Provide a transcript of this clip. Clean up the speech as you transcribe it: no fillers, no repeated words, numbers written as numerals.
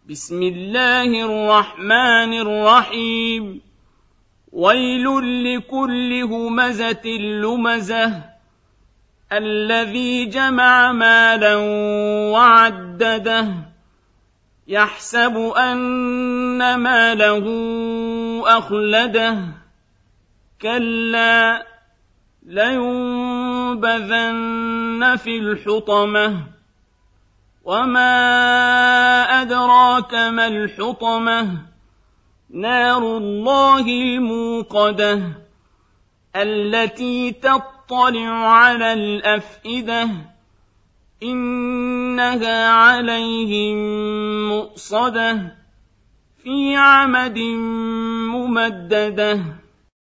بسم الله الرحمن الرحيم ويل لكل همزة لمزة الذي جمع مالا وعدده يحسب أن ماله أخلده كلا لينبذن في الحطمة وما أدراك ما الحطمة نار الله الموقدة التي تطلع على الأفئدة إنها عليهم مؤصدة في عمد ممددة